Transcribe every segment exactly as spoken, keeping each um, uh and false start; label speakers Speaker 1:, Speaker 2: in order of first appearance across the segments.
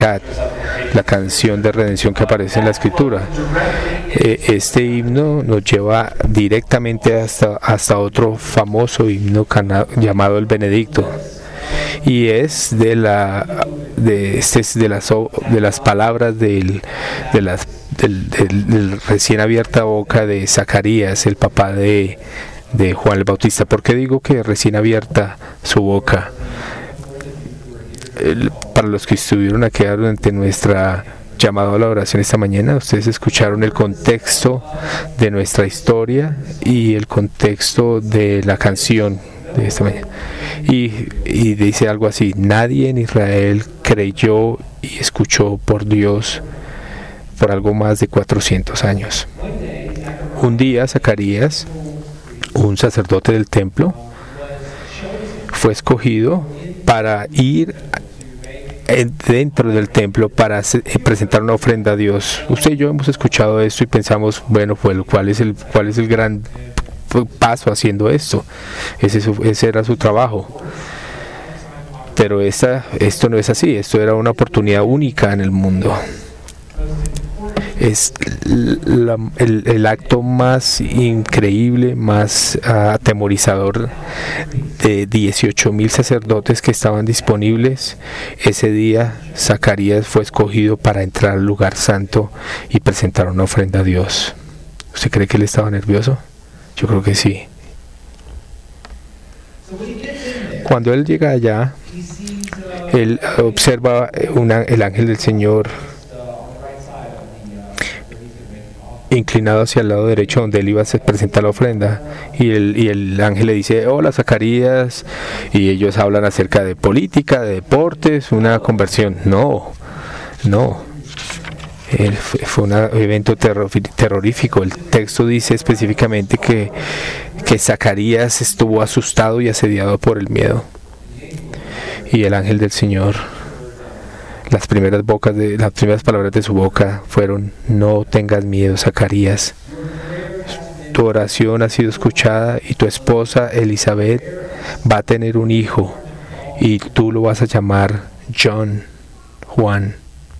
Speaker 1: la canción de redención que aparece en la escritura. Eh, este himno nos lleva directamente hasta, hasta otro famoso himno cana- llamado el Benedicto, y es de la de, este es de las de las palabras del, de las del, del, del recién abierta boca de Zacarías, el papá de, de Juan el Bautista. ¿Por qué digo que recién abierta su boca? El, para los que estuvieron aquí durante nuestra llamada a la oración esta mañana, ustedes escucharon el contexto de nuestra historia y el contexto de la canción de esta mañana, y, y dice algo así: nadie en Israel creyó y escuchó por Dios por algo más de cuatrocientos años. Un día Zacarías, un sacerdote del templo, fue escogido para ir dentro del templo para presentar una ofrenda a Dios. Usted y yo hemos escuchado esto y pensamos, bueno, pues, ¿cuál es el, cuál es el gran paso haciendo esto? Ese, ese era su trabajo. Pero esta, esto no es así. Esto era una oportunidad única en el mundo. Es la, el, el acto más increíble, más uh, atemorizador de dieciocho mil sacerdotes que estaban disponibles. Ese día Zacarías fue escogido para entrar al lugar santo y presentar una ofrenda a Dios. ¿Usted cree que él estaba nervioso? Yo creo que sí. Cuando él llega allá, él observa una, el ángel del Señor inclinado hacia el lado derecho donde él iba a presentar la ofrenda, y el, y el ángel le dice: hola Zacarías, y ellos hablan acerca de política, de deportes, una conversión. No, no, eh, fue, fue un evento terror, terrorífico. El texto dice específicamente que, que Zacarías estuvo asustado y asediado por el miedo, y el ángel del Señor, Las primeras, bocas de, las primeras palabras de su boca fueron: no tengas miedo, Zacarías. Tu oración ha sido escuchada y tu esposa Elizabeth va a tener un hijo y tú lo vas a llamar John, Juan.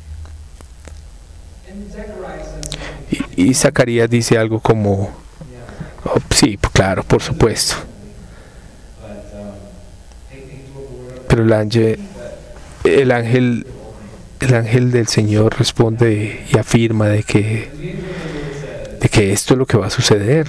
Speaker 1: Y, y Zacarías dice algo como: oh, sí, claro, por supuesto. Pero el ángel, el ángel El ángel del Señor responde y afirma de que, de que esto es lo que va a suceder.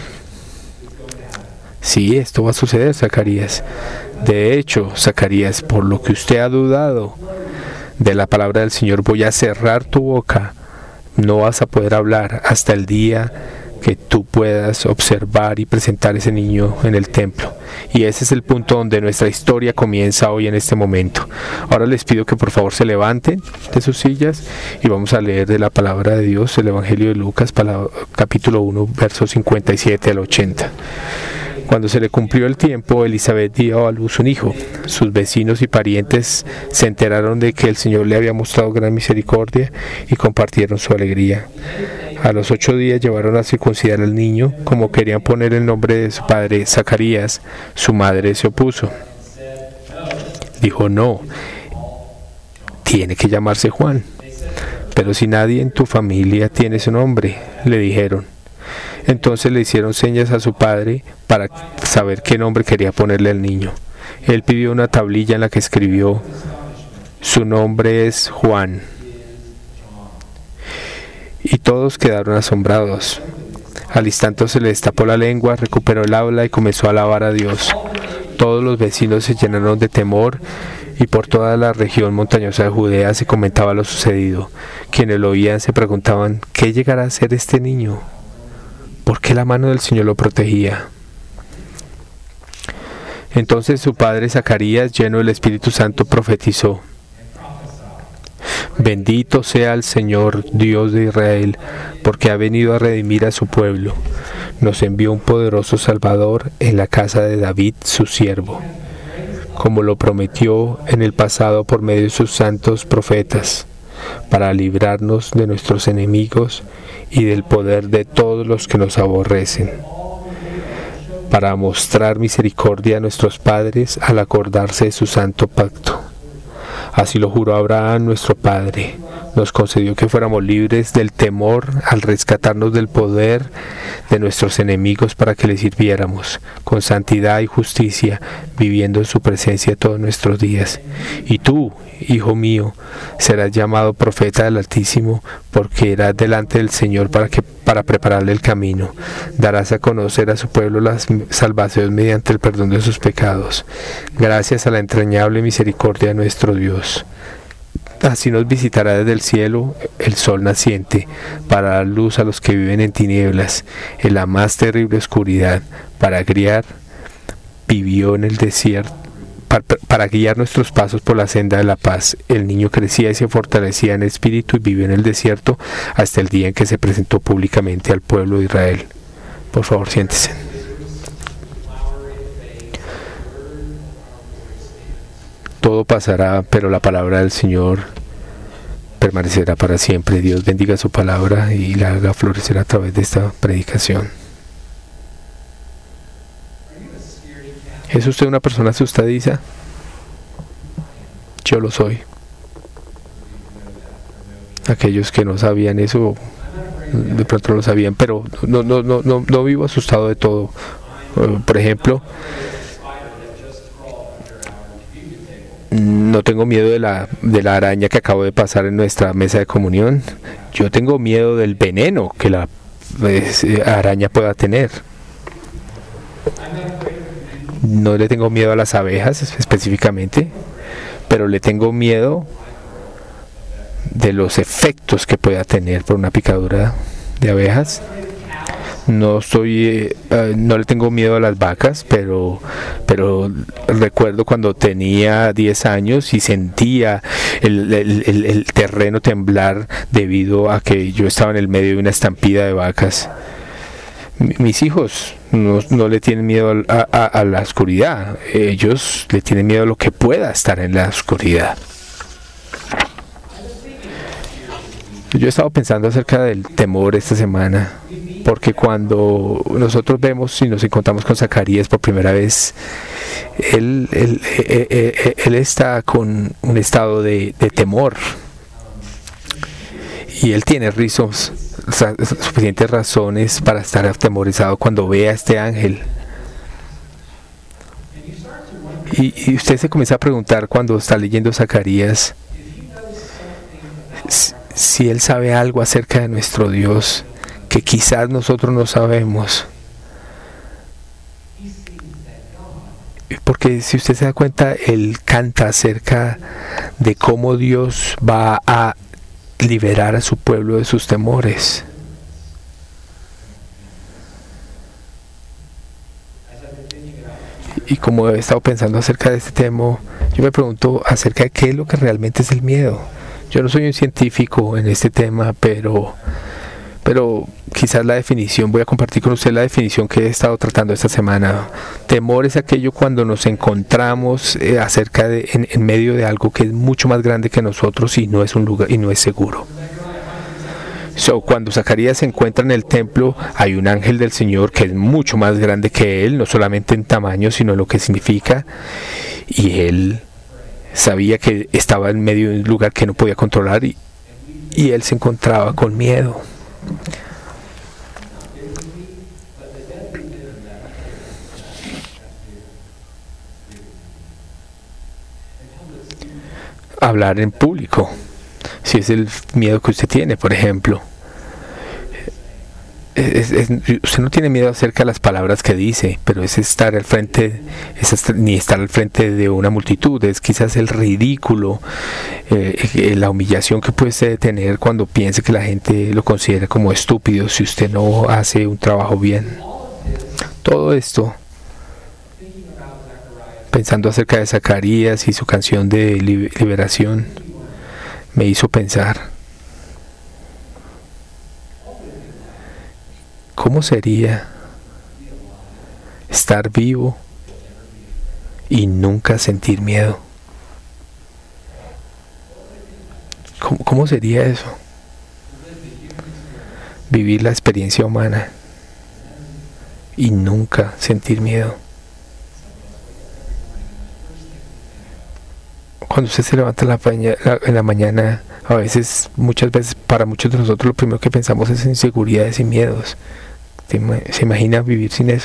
Speaker 1: Sí, esto va a suceder, Zacarías. De hecho, Zacarías, por lo que usted ha dudado de la palabra del Señor, voy a cerrar tu boca. No vas a poder hablar hasta el día que tú puedas observar y presentar ese niño en el templo. Y ese es el punto donde nuestra historia comienza hoy, en este momento. Ahora les pido que por favor se levanten de sus sillas y vamos a leer de la palabra de Dios el Evangelio de Lucas, palabra, capítulo uno, versos cincuenta y siete al ochenta. Cuando se le cumplió el tiempo, Elizabeth dio a luz un hijo. Sus vecinos y parientes se enteraron de que el Señor le había mostrado gran misericordia y compartieron su alegría. A los ocho días llevaron a circuncidar al niño. Como querían poner el nombre de su padre, Zacarías, su madre se opuso. Dijo: no, tiene que llamarse Juan. Pero si nadie en tu familia tiene ese nombre, le dijeron. Entonces le hicieron señas a su padre para saber qué nombre quería ponerle al niño. Él pidió una tablilla en la que escribió: su nombre es Juan. Y todos quedaron asombrados. Al instante se le destapó la lengua, recuperó el habla y comenzó a alabar a Dios. Todos los vecinos se llenaron de temor y por toda la región montañosa de Judea se comentaba lo sucedido. Quienes lo oían se preguntaban: ¿qué llegará a ser este niño? ¿Por qué la mano del Señor lo protegía? Entonces su padre Zacarías, lleno del Espíritu Santo, profetizó: bendito sea el Señor, Dios de Israel, porque ha venido a redimir a su pueblo. Nos envió un poderoso Salvador en la casa de David, su siervo, como lo prometió en el pasado por medio de sus santos profetas, para librarnos de nuestros enemigos y del poder de todos los que nos aborrecen, para mostrar misericordia a nuestros padres al acordarse de su santo pacto, Así lo juró Abraham, nuestro padre. Nos concedió que fuéramos libres del temor al rescatarnos del poder de nuestros enemigos para que le sirviéramos con santidad y justicia, viviendo en su presencia todos nuestros días. Y tú, hijo mío, serás llamado profeta del Altísimo, porque irás delante del Señor para que para prepararle el camino. Darás a conocer a su pueblo la salvación mediante el perdón de sus pecados, gracias a la entrañable misericordia de nuestro Dios. Así nos visitará desde el cielo el sol naciente, para dar luz a los que viven en tinieblas, en la más terrible oscuridad, para guiar, vivió en el desierto, para, para guiar nuestros pasos por la senda de la paz. El niño crecía y se fortalecía en espíritu y vivió en el desierto hasta el día en que se presentó públicamente al pueblo de Israel. Por favor, siéntese. Todo pasará, pero la palabra del Señor permanecerá para siempre. Dios bendiga su palabra y la haga florecer a través de esta predicación. ¿Es usted una persona asustadiza? Yo lo soy. Aquellos que no sabían eso, de pronto lo sabían, pero no, no, no, no, no vivo asustado de todo. Por ejemplo, no tengo miedo de la, de la araña que acabo de pasar en nuestra mesa de comunión. Yo tengo miedo del veneno que la pues, araña pueda tener. No le tengo miedo a las abejas específicamente, pero le tengo miedo de los efectos que pueda tener por una picadura de abejas. No estoy, eh, no le tengo miedo a las vacas, pero, pero recuerdo cuando tenía diez años y sentía el, el, el, el terreno temblar debido a que yo estaba en el medio de una estampida de vacas. M- mis hijos no, no le tienen miedo a, a, a la oscuridad, ellos le tienen miedo a lo que pueda estar en la oscuridad. Yo he estado pensando acerca del temor esta semana, porque cuando nosotros vemos y nos encontramos con Zacarías por primera vez, él, él, él, él, él está con un estado de, de temor, y él tiene rizos, o sea, suficientes razones para estar atemorizado cuando ve a este ángel. Y, y usted se comienza a preguntar cuando está leyendo Zacarías, si, si él sabe algo acerca de nuestro Dios que quizás nosotros no sabemos. Porque si usted se da cuenta, él canta acerca de cómo Dios va a liberar a su pueblo de sus temores. Y como he estado pensando acerca de este tema, yo me pregunto acerca de qué es lo que realmente es el miedo. Yo no soy un científico en este tema, pero pero quizás la definición, voy a compartir con usted la definición que he estado tratando esta semana. Temor es aquello cuando nos encontramos eh, acerca de, en, en medio de algo que es mucho más grande que nosotros y no es un lugar y no es seguro. So, cuando Zacarías se encuentra en el templo, hay un ángel del Señor que es mucho más grande que él, no solamente en tamaño, sino en lo que significa, y él sabía que estaba en medio de un lugar que no podía controlar, y, y él se encontraba con miedo. Hablar en público, si es el miedo que usted tiene, por ejemplo. Es, es, usted no tiene miedo acerca de las palabras que dice, pero es estar al frente, es estar, ni estar al frente de una multitud, es quizás el ridículo, eh, la humillación que puede usted tener cuando piense que la gente lo considera como estúpido si usted no hace un trabajo bien. Todo esto, pensando acerca de Zacarías y su canción de liberación, me hizo pensar, ¿cómo sería estar vivo y nunca sentir miedo? ¿Cómo, cómo sería eso? Vivir la experiencia humana y nunca sentir miedo. Cuando usted se levanta en la, paña- la- en la mañana, a veces, muchas veces, para muchos de nosotros lo primero que pensamos es inseguridades y miedos. ¿Se ima- se imagina vivir sin eso?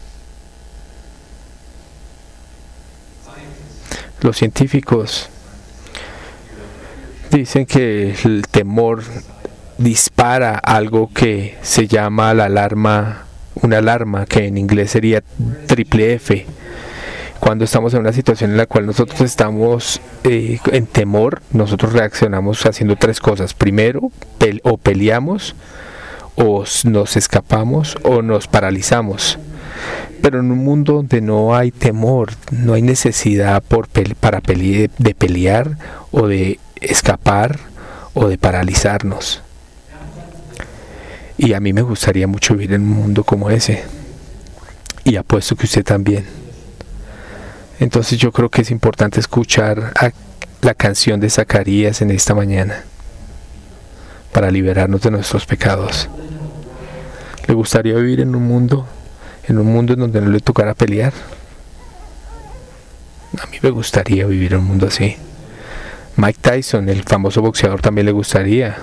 Speaker 1: Los científicos dicen que el temor dispara algo que se llama la alarma, una alarma que en inglés sería triple F. Cuando estamos en una situación en la cual nosotros estamos eh, en temor, nosotros reaccionamos haciendo tres cosas. Primero, pe- o peleamos, o s- nos escapamos, o nos paralizamos. Pero en un mundo donde no hay temor, no hay necesidad por pele- para pele- de pelear, o de escapar, o de paralizarnos. Y a mí me gustaría mucho vivir en un mundo como ese. Y apuesto que usted también. Entonces yo creo que es importante escuchar a la canción de Zacarías en esta mañana para liberarnos de nuestros pecados. ¿Le gustaría vivir en un mundo, en un mundo en donde no le tocara pelear? A mí me gustaría vivir en un mundo así. Mike Tyson, el famoso boxeador, también le gustaría.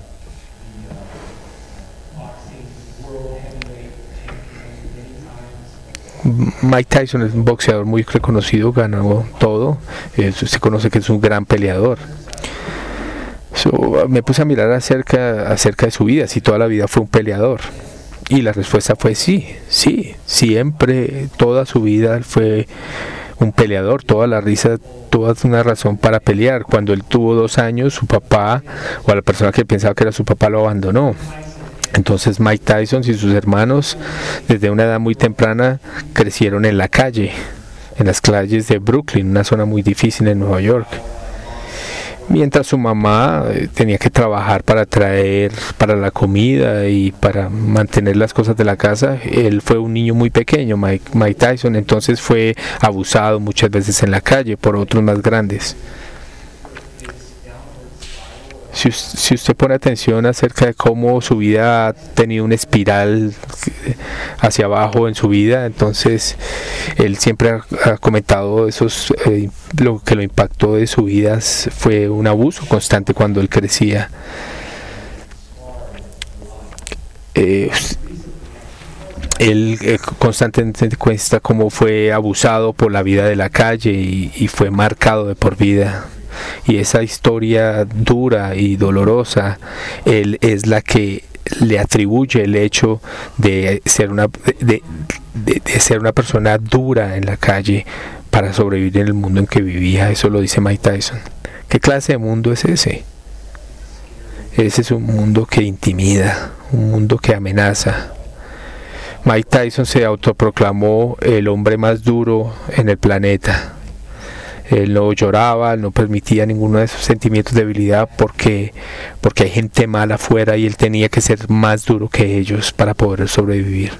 Speaker 1: Mike Tyson es un boxeador muy reconocido, ganó todo, eh, se conoce que es un gran peleador. So, me puse a mirar acerca, acerca de su vida, si toda la vida fue un peleador. Y la respuesta fue sí, sí, siempre, toda su vida fue un peleador, toda la risa, toda una razón para pelear. Cuando él tuvo dos años, su papá, o la persona que pensaba que era su papá, lo abandonó. Entonces Mike Tyson y sus hermanos, desde una edad muy temprana, crecieron en la calle, en las calles de Brooklyn, una zona muy difícil en Nueva York. Mientras su mamá eh, tenía que trabajar para traer para la comida y para mantener las cosas de la casa, él fue un niño muy pequeño, Mike, Mike Tyson, entonces fue abusado muchas veces en la calle por otros más grandes. Si, us- si usted pone atención acerca de cómo su vida ha tenido una espiral hacia abajo en su vida, entonces él siempre ha, ha comentado esos, eh, lo que lo impactó de su vida s- fue un abuso constante cuando él crecía. Eh, él eh, constantemente cuenta cómo fue abusado por la vida de la calle y, y fue marcado de por vida. Y esa historia dura y dolorosa, él es la que le atribuye el hecho de ser una de, de, de ser una persona dura en la calle para sobrevivir en el mundo en que vivía. Eso lo dice Mike Tyson. ¿Qué clase de mundo es ese? Ese es un mundo que intimida, un mundo que amenaza. Mike Tyson se autoproclamó el hombre más duro en el planeta. Él no lloraba, no permitía ninguno de esos sentimientos de debilidad porque, porque hay gente mala afuera y él tenía que ser más duro que ellos para poder sobrevivir.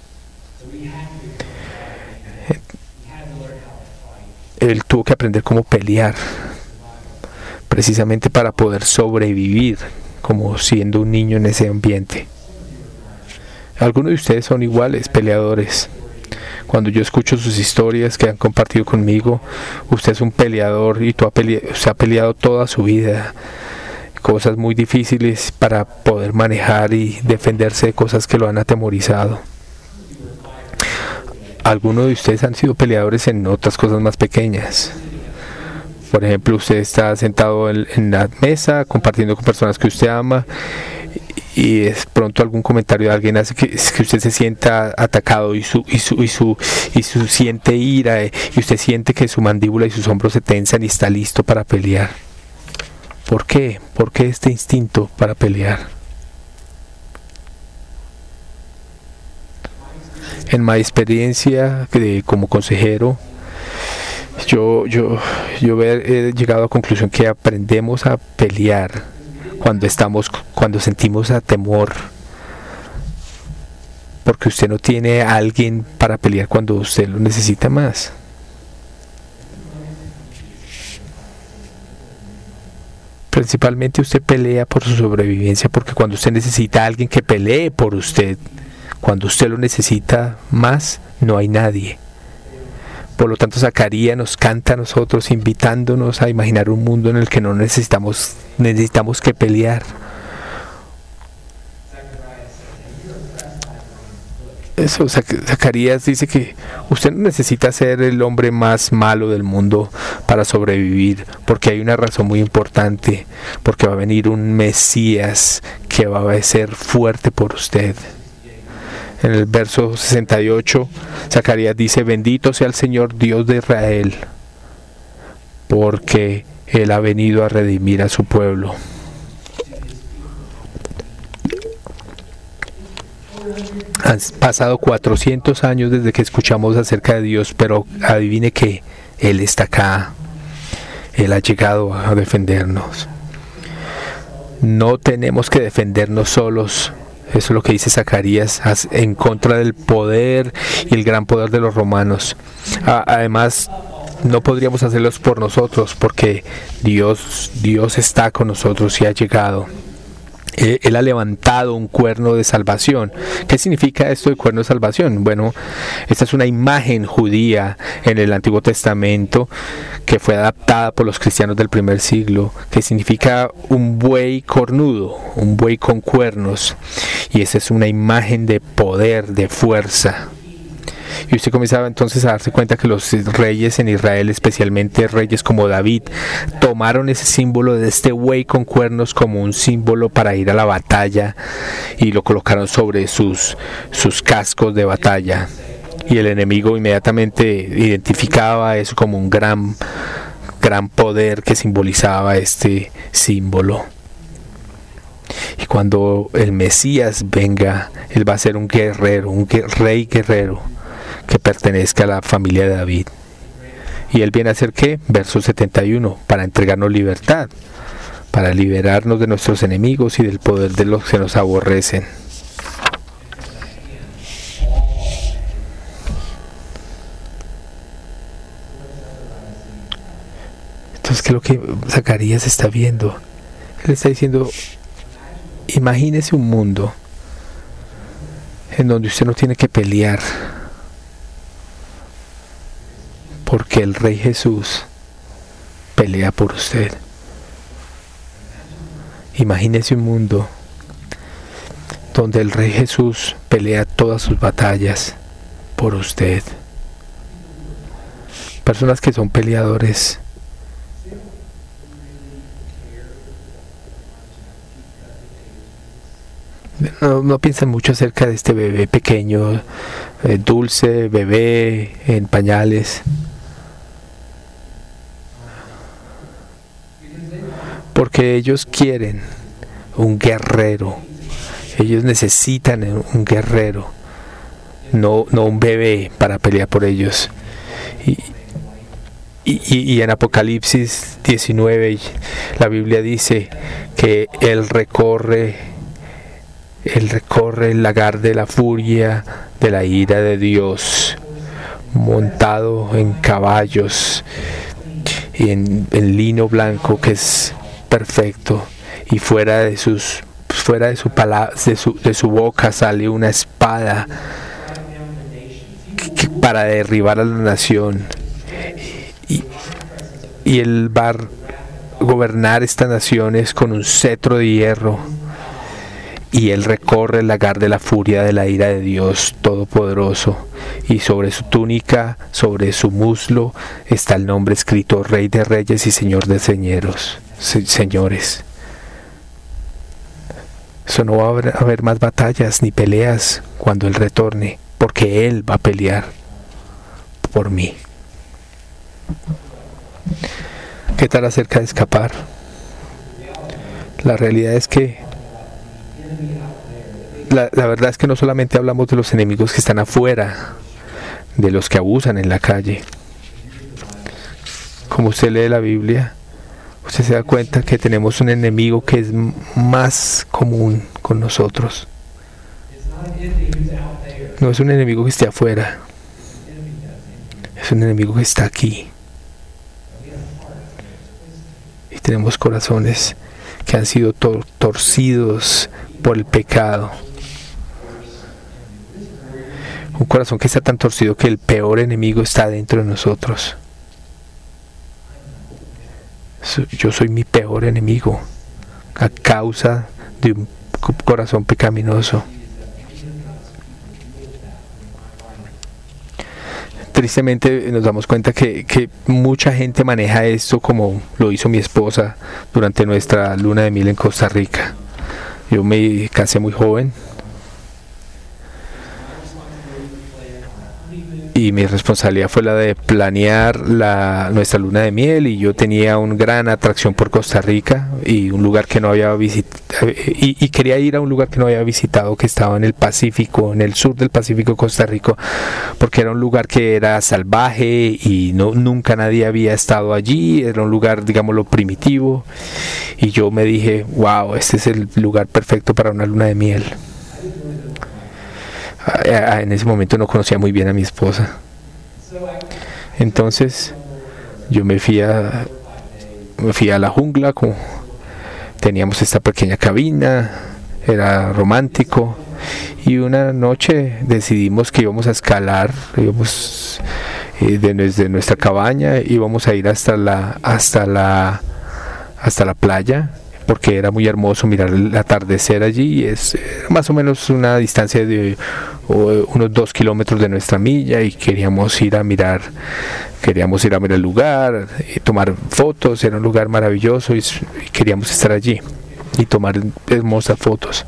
Speaker 1: Él tuvo que aprender cómo pelear, precisamente para poder sobrevivir, como siendo un niño en ese ambiente. Algunos de ustedes son iguales, peleadores. Cuando yo escucho sus historias que han compartido conmigo, usted es un peleador y tú ha pele- usted ha peleado toda su vida, cosas muy difíciles para poder manejar y defenderse de cosas que lo han atemorizado. Algunos de ustedes han sido peleadores en otras cosas más pequeñas. Por ejemplo, usted está sentado en, en la mesa compartiendo con personas que usted ama y es pronto algún comentario de alguien hace que, que usted se sienta atacado y su y su y su y su siente ira eh, y usted siente que su mandíbula y sus hombros se tensan y está listo para pelear. ¿Por qué? ¿Por qué este instinto para pelear? En mi experiencia de, como consejero, yo yo yo he, he llegado a la conclusión que aprendemos a pelear cuando estamos cuando sentimos a temor, porque usted no tiene a alguien para pelear cuando usted lo necesita más. Principalmente usted pelea por su sobrevivencia, porque cuando usted necesita a alguien que pelee por usted, cuando usted lo necesita más, no hay nadie. Por lo tanto, Zacarías nos canta a nosotros, invitándonos a imaginar un mundo en el que no necesitamos, necesitamos que pelear. Eso, Zacarías dice que usted no necesita ser el hombre más malo del mundo para sobrevivir, porque hay una razón muy importante, porque va a venir un Mesías que va a ser fuerte por usted. En el verso sesenta y ocho, Zacarías dice: bendito sea el Señor Dios de Israel, porque Él ha venido a redimir a su pueblo. Han pasado cuatrocientos años desde que escuchamos acerca de Dios, pero adivine que Él está acá. Él ha llegado a defendernos. No tenemos que defendernos solos. Eso es lo que dice Zacarías, en contra del poder y el gran poder de los romanos. Además, no podríamos hacerlos por nosotros, porque Dios, Dios está con nosotros y ha llegado. Él ha levantado un cuerno de salvación. ¿Qué significa esto de cuerno de salvación? Bueno, esta es una imagen judía en el Antiguo Testamento que fue adaptada por los cristianos del primer siglo, que significa un buey cornudo, un buey con cuernos. Y esa es una imagen de poder, de fuerza. Y usted comenzaba entonces a darse cuenta que los reyes en Israel, especialmente reyes como David, tomaron ese símbolo de este buey con cuernos como un símbolo para ir a la batalla y lo colocaron sobre sus, sus cascos de batalla. Y el enemigo inmediatamente identificaba eso como un gran, gran poder que simbolizaba este símbolo. Y cuando el Mesías venga, Él va a ser un guerrero, un rey guerrero, que pertenezca a la familia de David. ¿Y Él viene a hacer qué? Verso setenta y uno, para entregarnos libertad, para liberarnos de nuestros enemigos y del poder de los que nos aborrecen. Entonces, ¿qué es lo que Zacarías está viendo? Él está diciendo: imagínese un mundo en donde usted no tiene que pelear, porque el Rey Jesús pelea por usted. Imagínese un mundo donde el Rey Jesús pelea todas sus batallas por usted. Personas que son peleadores no, no piensan mucho acerca de este bebé pequeño, eh, dulce, bebé en pañales. Porque ellos quieren un guerrero. Ellos necesitan un guerrero, no, no un bebé para pelear por ellos. Y, y, y en Apocalipsis diecinueve, la Biblia dice que Él recorre, Él recorre el lagar de la furia, de la ira de Dios, montado en caballos y en, en lino blanco que es perfecto, y fuera de sus fuera de su palabra, de su, de su boca sale una espada que, que para derribar a la nación, y, y él va a gobernar estas naciones con un cetro de hierro, y él recorre el lagar de la furia de la ira de Dios Todopoderoso, y sobre su túnica, sobre su muslo está el nombre escrito: Rey de Reyes y Señor de Señeros. Señores, eso no va a haber, a haber más batallas ni peleas cuando Él retorne, porque Él va a pelear por mí. ¿Qué tal acerca de escapar? La realidad es que la, la verdad es que no solamente hablamos de los enemigos que están afuera, de los que abusan en la calle. Como usted lee la Biblia, usted se da cuenta que tenemos un enemigo que es más común con nosotros. No es un enemigo que esté afuera, es un enemigo que está aquí. Y tenemos corazones que han sido tor- torcidos por el pecado. Un corazón que está tan torcido que el peor enemigo está dentro de nosotros. Yo soy mi peor enemigo a causa de un corazón pecaminoso. Tristemente nos damos cuenta que, que mucha gente maneja esto como lo hizo mi esposa durante nuestra luna de miel en Costa Rica. Yo me casé muy joven y mi responsabilidad fue la de planear la, nuestra luna de miel, y yo tenía una gran atracción por Costa Rica y un lugar que no había visitado, y, y quería ir a un lugar que no había visitado, que estaba en el Pacífico, en el sur del Pacífico, Costa Rica, porque era un lugar que era salvaje y no, nunca nadie había estado allí, era un lugar, digámoslo, primitivo, y yo me dije, wow, este es el lugar perfecto para una luna de miel. En ese momento no conocía muy bien a mi esposa. Entonces yo me fui a, me fui a la jungla, como teníamos esta pequeña cabina, era romántico, y una noche decidimos que íbamos a escalar, íbamos eh, de, desde nuestra cabaña, íbamos a ir hasta la, hasta la, hasta la playa, porque era muy hermoso mirar el atardecer allí. Es más o menos una distancia de uh, unos dos kilómetros de nuestra milla, y queríamos ir a mirar, queríamos ir a ver el lugar, y tomar fotos. Era un lugar maravilloso y, y queríamos estar allí y tomar hermosas fotos.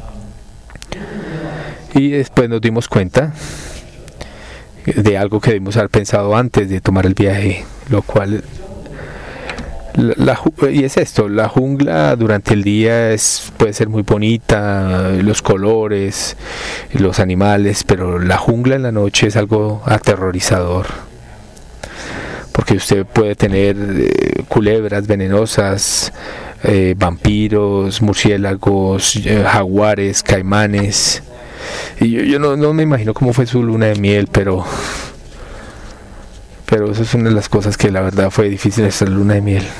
Speaker 1: Y después nos dimos cuenta de algo que debimos haber pensado antes de tomar el viaje, lo cual La, la, y es esto, la jungla durante el día es, puede ser muy bonita, los colores, los animales, pero la jungla en la noche es algo aterrorizador, porque usted puede tener eh, culebras venenosas, eh, vampiros, murciélagos, eh, jaguares, caimanes, y yo, yo no, no me imagino cómo fue su luna de miel, pero pero eso es una de las cosas que la verdad fue difícil en esta luna de miel.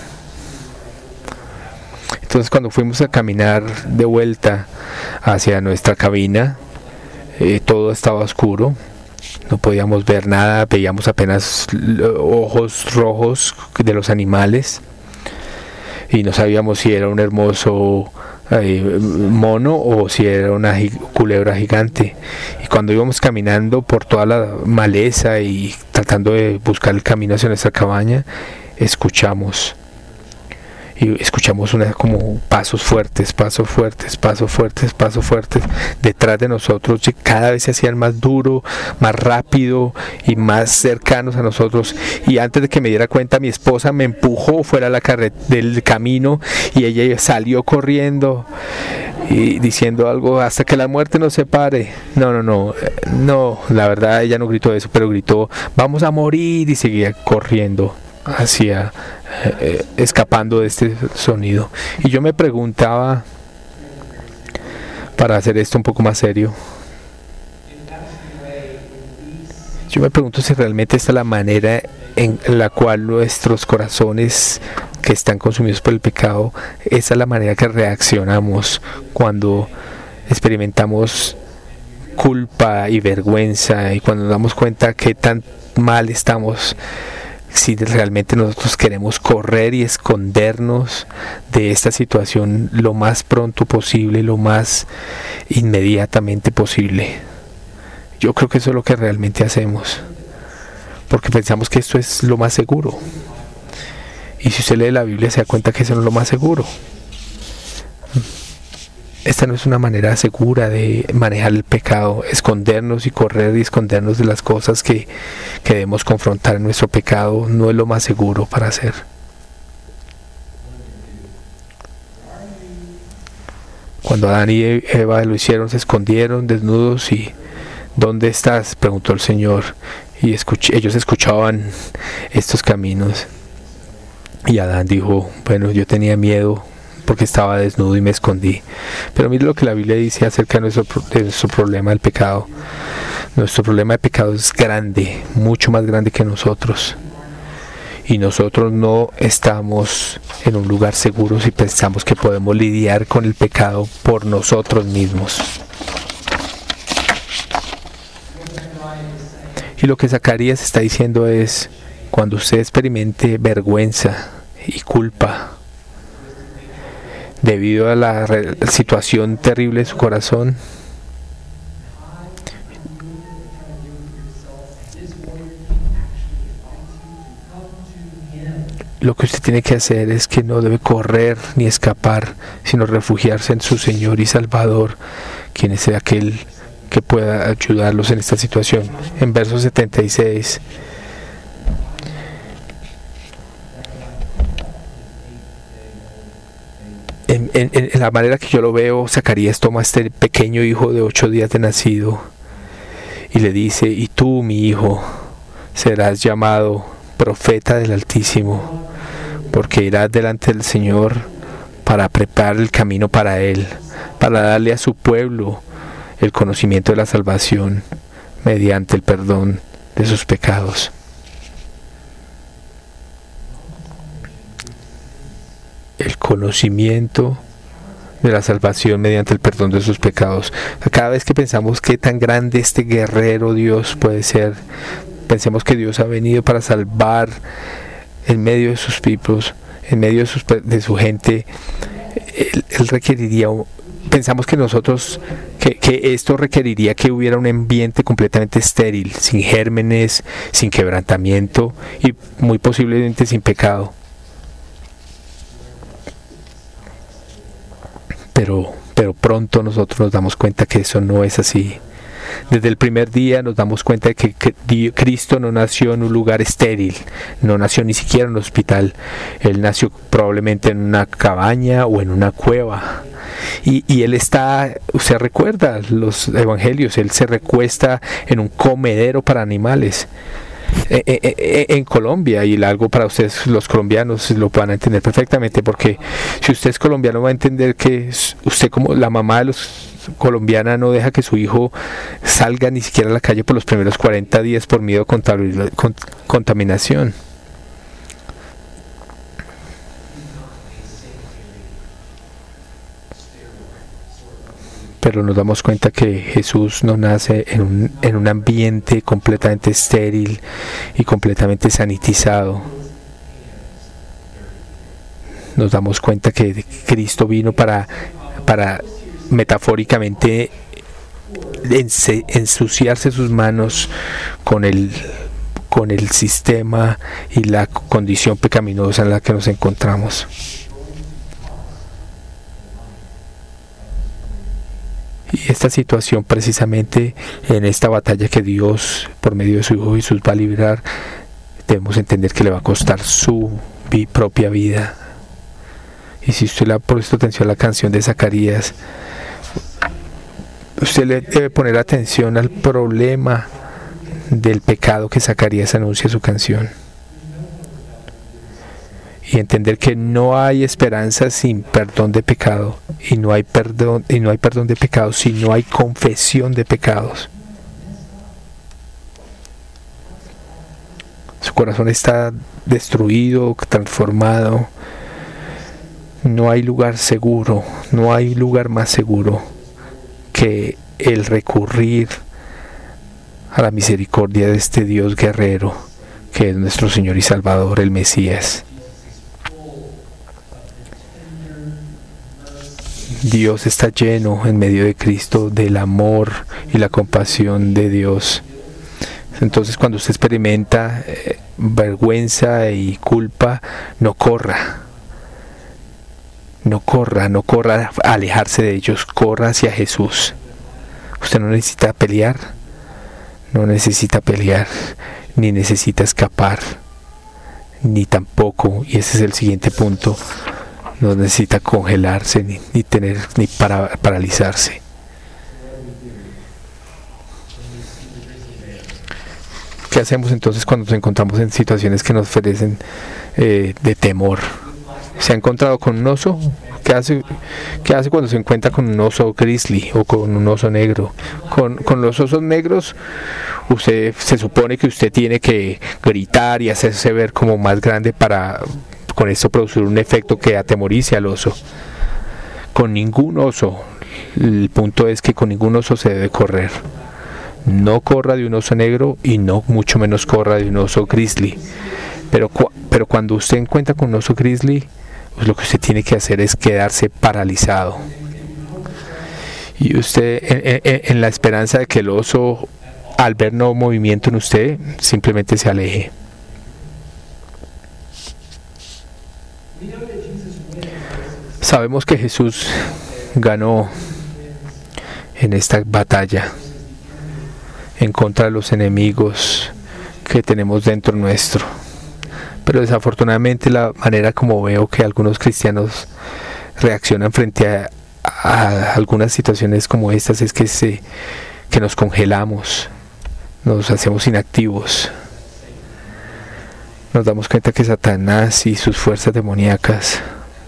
Speaker 1: Entonces, cuando fuimos a caminar de vuelta hacia nuestra cabina, eh, todo estaba oscuro, no podíamos ver nada, veíamos apenas ojos rojos de los animales, y no sabíamos si era un hermoso eh, mono o si era una culebra gigante. Y cuando íbamos caminando por toda la maleza y tratando de buscar el camino hacia nuestra cabaña, escuchamos y escuchamos una, como pasos fuertes, pasos fuertes, pasos fuertes, pasos fuertes detrás de nosotros, y cada vez se hacían más duro, más rápido y más cercanos a nosotros. Y antes de que me diera cuenta, mi esposa me empujó fuera la carre- del camino, y ella salió corriendo y diciendo algo: hasta que la muerte nos separe. No, no, no, no, la verdad ella no gritó eso, pero gritó: vamos a morir, y seguía corriendo hacia eh, escapando de este sonido. Y yo me preguntaba, para hacer esto un poco más serio, yo me pregunto si realmente esta es la manera en la cual nuestros corazones, que están consumidos por el pecado, esa es la manera que reaccionamos cuando experimentamos culpa y vergüenza, y cuando nos damos cuenta que tan mal estamos. Si realmente nosotros queremos correr y escondernos de esta situación lo más pronto posible, lo más inmediatamente posible. Yo creo que eso es lo que realmente hacemos, porque pensamos que esto es lo más seguro. Y si usted lee la Biblia, se da cuenta que eso no es lo más seguro. Esta no es una manera segura de manejar el pecado, escondernos y correr y escondernos de las cosas que, que debemos confrontar en nuestro pecado. No es lo más seguro para hacer. Cuando Adán y Eva lo hicieron, se escondieron desnudos, y ¿dónde estás?, preguntó el Señor. Y escuch- ellos escuchaban estos caminos, y Adán dijo: bueno, yo tenía miedo porque estaba desnudo y me escondí. Pero mire lo que la Biblia dice acerca de nuestro, de nuestro problema del pecado. Nuestro problema de pecado es grande, mucho más grande que nosotros. Y nosotros no estamos en un lugar seguro si pensamos que podemos lidiar con el pecado por nosotros mismos. Y lo que Zacarías está diciendo es, cuando usted experimente vergüenza y culpa debido a la situación terrible de su corazón, lo que usted tiene que hacer es que no debe correr ni escapar, sino refugiarse en su Señor y Salvador, quien es aquel que pueda ayudarlos en esta situación. En verso setenta y seis, en, en, en la manera que yo lo veo, Zacarías toma a este pequeño hijo de ocho días de nacido y le dice: y tú, mi hijo, serás llamado profeta del Altísimo, porque irás delante del Señor para preparar el camino para Él, para darle a su pueblo el conocimiento de la salvación mediante el perdón de sus pecados. El conocimiento de la salvación mediante el perdón de sus pecados. Cada vez que pensamos qué tan grande este guerrero Dios puede ser, pensemos que Dios ha venido para salvar en medio de sus pueblos, en medio de, sus, de su gente. Él, él requeriría, pensamos que nosotros, que, que esto requeriría que hubiera un ambiente completamente estéril, sin gérmenes, sin quebrantamiento y muy posiblemente sin pecado. Pero, pero pronto nosotros nos damos cuenta que eso no es así. Desde el primer día nos damos cuenta de que Cristo no nació en un lugar estéril, no nació ni siquiera en un hospital. Él nació probablemente en una cabaña o en una cueva. Y, y Él está, usted recuerda los evangelios, Él se recuesta en un comedero para animales. Eh, eh, eh, en Colombia, y algo para ustedes los colombianos lo van a entender perfectamente, porque si usted es colombiano va a entender que usted, como la mamá de los colombiana, no deja que su hijo salga ni siquiera a la calle por los primeros cuarenta días por miedo a contaminación. Pero nos damos cuenta que Jesús no nace en un, en un ambiente completamente estéril y completamente sanitizado. Nos damos cuenta que Cristo vino para, para metafóricamente ensuciarse sus manos con el, con el sistema y la condición pecaminosa en la que nos encontramos. Y esta situación, precisamente en esta batalla que Dios por medio de su Hijo Jesús va a librar, debemos entender que le va a costar su vi- propia vida. Y si usted le ha puesto atención a la canción de Zacarías, usted le debe poner atención al problema del pecado que Zacarías anuncia en su canción. Y entender que no hay esperanza sin perdón de pecado, y no hay perdón y no hay perdón de pecados si no hay confesión de pecados. Su corazón está destruido, transformado. No hay lugar seguro, no hay lugar más seguro que el recurrir a la misericordia de este Dios guerrero, que es nuestro Señor y Salvador, el Mesías. Dios está lleno en medio de Cristo del amor y la compasión de Dios. Entonces, cuando usted experimenta eh, vergüenza y culpa, no corra. No corra, no corra a alejarse de ellos, corra hacia Jesús. Usted no necesita pelear, no necesita pelear, ni necesita escapar, ni tampoco, y ese es el siguiente punto, no necesita congelarse ni, ni tener ni para, paralizarse. ¿Qué hacemos entonces cuando nos encontramos en situaciones que nos ofrecen eh, de temor? ¿Se ha encontrado con un oso? ¿Qué hace, qué hace cuando se encuentra con un oso grizzly o con un oso negro? Con, con los osos negros, usted se supone que usted tiene que gritar y hacerse ver como más grande para con esto producir un efecto que atemorice al oso. Con ningún oso, el punto es que con ningún oso se debe correr. No corra de un oso negro y no mucho menos corra de un oso grizzly. Pero, pero cuando usted encuentra con un oso grizzly, pues lo que usted tiene que hacer es quedarse paralizado. Y usted, en, en, en la esperanza de que el oso, al ver no movimiento en usted, simplemente se aleje. Sabemos que Jesús ganó en esta batalla en contra de los enemigos que tenemos dentro nuestro. Pero desafortunadamente la manera como veo que algunos cristianos reaccionan frente a, a algunas situaciones como estas es que, se, que nos congelamos, nos hacemos inactivos. Nos damos cuenta que Satanás y sus fuerzas demoníacas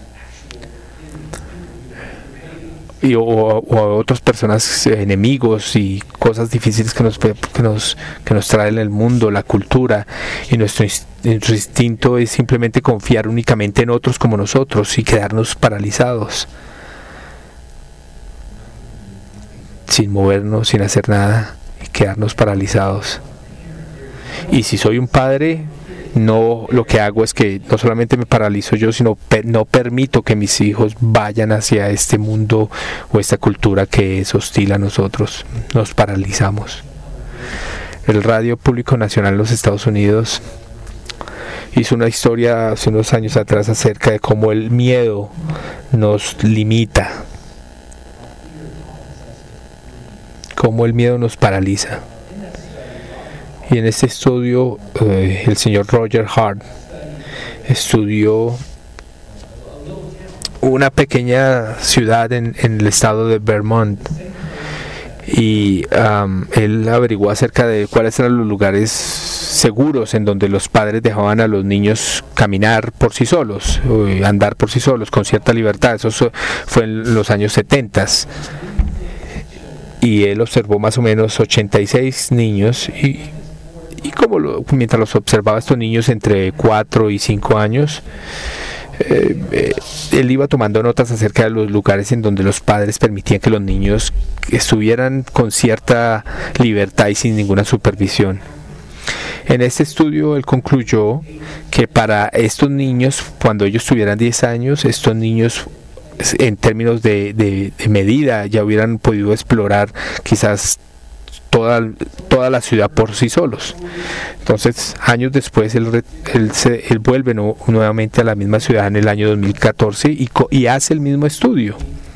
Speaker 1: y, o, o a otras personas, enemigos y cosas difíciles que nos, que nos, que nos trae el mundo, la cultura, y nuestro, nuestro instinto es simplemente confiar únicamente en otros como nosotros y quedarnos paralizados, sin movernos, sin hacer nada, y quedarnos paralizados. Y si soy un padre, no, lo que hago es que no solamente me paralizo yo, sino per, no permito que mis hijos vayan hacia este mundo o esta cultura que es hostil a nosotros. Nos paralizamos. El Radio Público Nacional de los Estados Unidos hizo una historia hace unos años atrás acerca de cómo el miedo nos limita, cómo el miedo nos paraliza. Y en este estudio, eh, el señor Roger Hart estudió una pequeña ciudad en, en el estado de Vermont, y um, él averiguó acerca de cuáles eran los lugares seguros en donde los padres dejaban a los niños caminar por sí solos, eh, andar por sí solos con cierta libertad. Eso fue en los años setenta. Y él observó más o menos ochenta y seis niños, y Y como lo, mientras los observaba estos niños entre cuatro y cinco años, eh, eh, él iba tomando notas acerca de los lugares en donde los padres permitían que los niños estuvieran con cierta libertad y sin ninguna supervisión. En este estudio él concluyó que para estos niños, cuando ellos tuvieran diez años, estos niños, en términos de, de, de medida, ya hubieran podido explorar quizás Toda, toda la ciudad por sí solos. Entonces, años después, él, él, se, él vuelve no, nuevamente a la misma ciudad en el año dos mil catorce y, y hace el mismo estudio.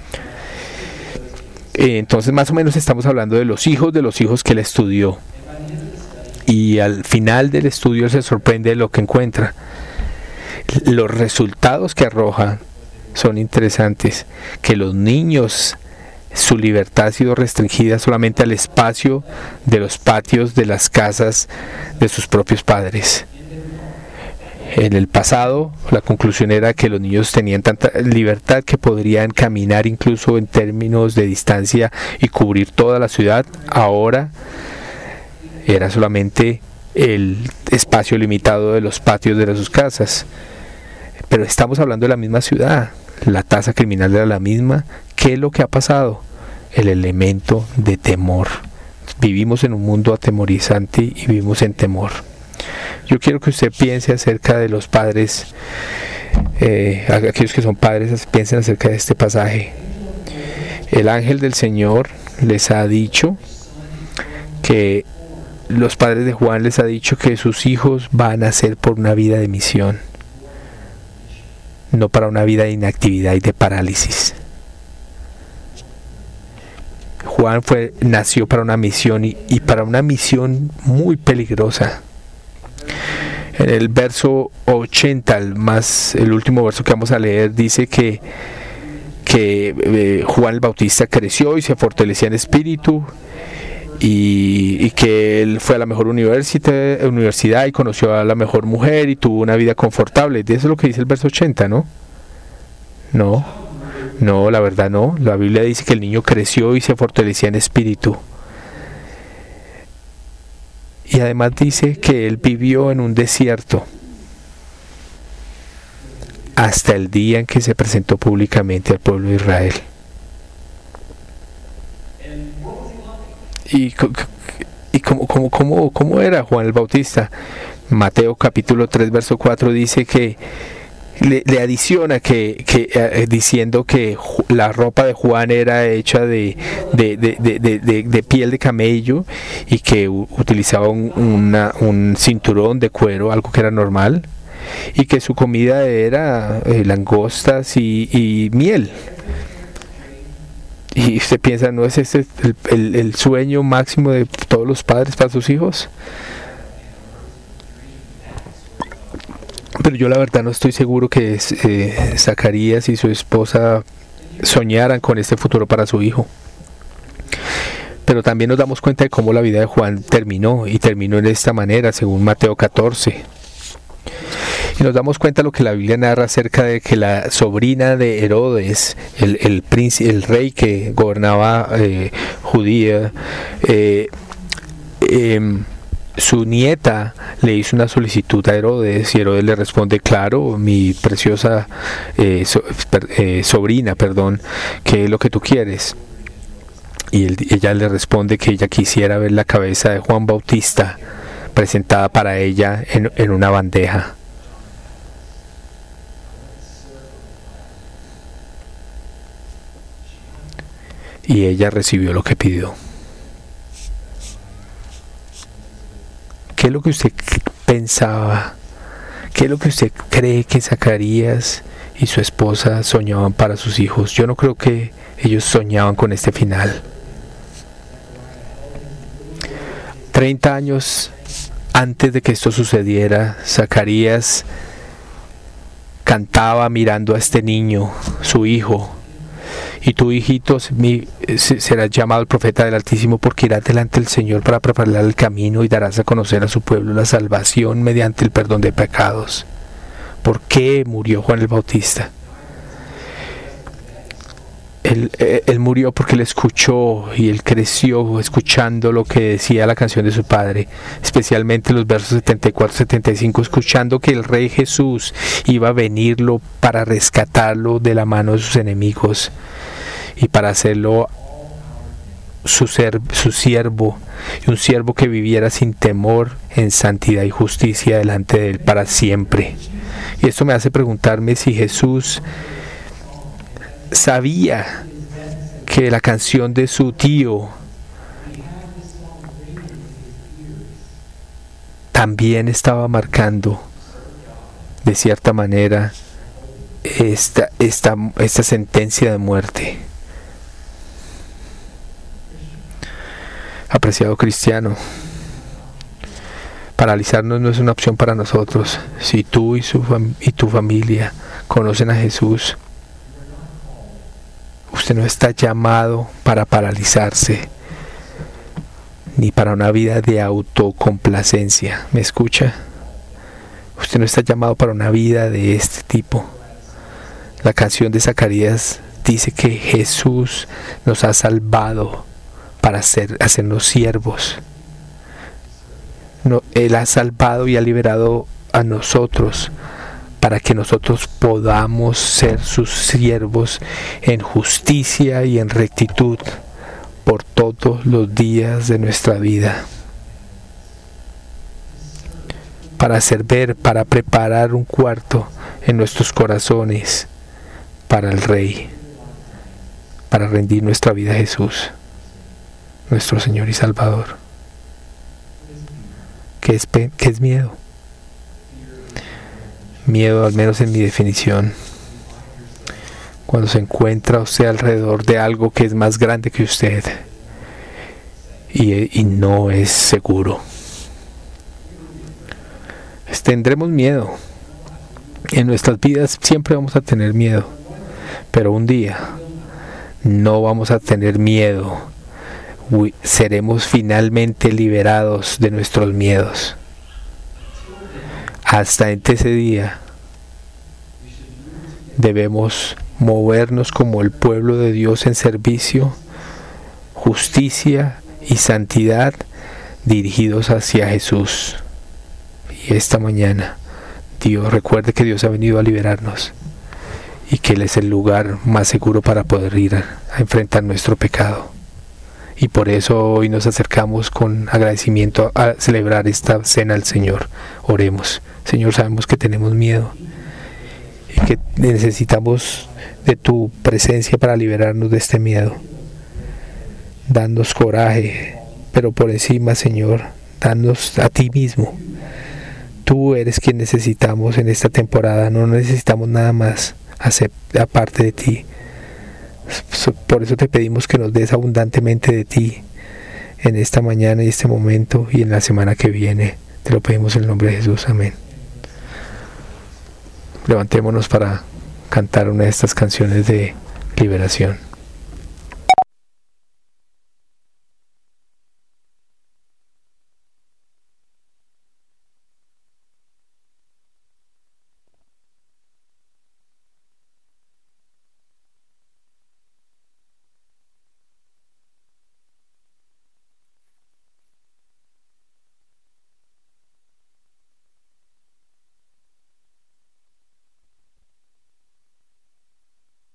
Speaker 1: Eh, entonces, más o menos estamos hablando de los hijos de los hijos que él estudió. Y al final del estudio se sorprende de lo que encuentra. Los resultados que arroja son interesantes. Que los niños, su libertad ha sido restringida solamente al espacio de los patios de las casas de sus propios padres. En el pasado, la conclusión era que los niños tenían tanta libertad que podrían caminar incluso en términos de distancia y cubrir toda la ciudad. Ahora era solamente el espacio limitado de los patios de sus casas. Pero estamos hablando de la misma ciudad. La tasa criminal era la misma. ¿Qué es lo que ha pasado? El elemento de temor. Vivimos en un mundo atemorizante y vivimos en temor. Yo quiero que usted piense acerca de los padres, eh, aquellos que son padres, piensen acerca de este pasaje. El ángel del Señor les ha dicho que los padres de Juan les ha dicho que sus hijos van a ser por una vida de misión, no para una vida de inactividad y de parálisis. Juan fue, nació para una misión y, y para una misión muy peligrosa. En el verso ochenta, el, más, el último verso que vamos a leer, dice que, que eh, Juan el Bautista creció y se fortalecía en espíritu, y, y que él fue a la mejor universidad, universidad y conoció a la mejor mujer y tuvo una vida confortable. De eso es lo que dice el verso ochenta, ¿no? No. No, la verdad no. La Biblia dice que el niño creció y se fortalecía en espíritu. Y además dice que él vivió en un desierto hasta el día en que se presentó públicamente al pueblo de Israel. Y ¿cómo, cómo, cómo era Juan el Bautista? Mateo capítulo tres, verso cuatro dice que le, le adiciona que, que eh, diciendo que la ropa de Juan era hecha de, de, de, de, de, de, de piel de camello y que u, utilizaba un, una, un cinturón de cuero, algo que era normal, y que su comida era eh, langostas y, y miel. Y usted piensa, ¿no es ese el, el, el sueño máximo de todos los padres para sus hijos? Pero yo la verdad no estoy seguro que eh, Zacarías y su esposa soñaran con este futuro para su hijo. Pero también nos damos cuenta de cómo la vida de Juan terminó, y terminó en esta manera, según Mateo catorce. Y nos damos cuenta de lo que la Biblia narra acerca de que la sobrina de Herodes, el, el, príncipe, el rey que gobernaba eh, Judía, eh, eh, su nieta le hizo una solicitud a Herodes, y Herodes le responde: claro, mi preciosa eh, so, eh, sobrina, perdón, ¿qué es lo que tú quieres? Y él, ella le responde que ella quisiera ver la cabeza de Juan Bautista presentada para ella en, en una bandeja. Y ella recibió lo que pidió. ¿Qué es lo que usted pensaba? ¿Qué es lo que usted cree que Zacarías y su esposa soñaban para sus hijos? Yo no creo que ellos soñaban con este final. Treinta años antes de que esto sucediera, Zacarías cantaba mirando a este niño, su hijo. Y tu hijito será llamado el profeta del Altísimo, porque irá delante del Señor para preparar el camino y darás a conocer a su pueblo la salvación mediante el perdón de pecados. ¿Por qué murió Juan el Bautista? Él, él murió porque él escuchó, y él creció escuchando lo que decía la canción de su padre, especialmente los versos setenta y cuatro setenta y cinco, escuchando que el Rey Jesús iba a venirlo para rescatarlo de la mano de sus enemigos y para hacerlo su, ser, su siervo, y un siervo que viviera sin temor, en santidad y justicia delante de él para siempre. Y esto me hace preguntarme si Jesús sabía que la canción de su tío también estaba marcando de cierta manera esta, esta, esta sentencia de muerte. Apreciado cristiano, paralizarnos no es una opción para nosotros. Si tú y, su fam- y tu familia conocen a Jesús, usted no está llamado para paralizarse, ni para una vida de autocomplacencia. ¿Me escucha? Usted no está llamado para una vida de este tipo. La canción de Zacarías dice que Jesús nos ha salvado para hacer, hacernos siervos. No, Él ha salvado y ha liberado a nosotros para que nosotros podamos ser sus siervos en justicia y en rectitud por todos los días de nuestra vida. Para servir, para preparar un cuarto en nuestros corazones para el Rey, para rendir nuestra vida a Jesús, nuestro Señor y Salvador. ¿Qué es, qué es miedo? Miedo, al menos en mi definición, cuando se encuentra usted alrededor de algo que es más grande que usted y, y no es seguro. Tendremos miedo. En nuestras vidas siempre vamos a tener miedo, pero un día no vamos a tener miedo. Uy, seremos finalmente liberados de nuestros miedos. Hasta ese día debemos movernos como el pueblo de Dios en servicio, justicia y santidad, dirigidos hacia Jesús. Y esta mañana, Dios, recuerde que Dios ha venido a liberarnos y que Él es el lugar más seguro para poder ir a, a enfrentar nuestro pecado Y por eso hoy nos acercamos con agradecimiento a celebrar esta cena al Señor. Oremos. Señor, sabemos que tenemos miedo y que necesitamos de tu presencia para liberarnos de este miedo. Danos coraje, pero por encima, Señor, danos a ti mismo. Tú eres quien necesitamos en esta temporada, no necesitamos nada más aparte de ti. Por eso te pedimos que nos des abundantemente de ti en esta mañana y este momento y en la semana que viene. Te lo pedimos en el nombre de Jesús, amén. Levantémonos para cantar una de estas canciones de liberación.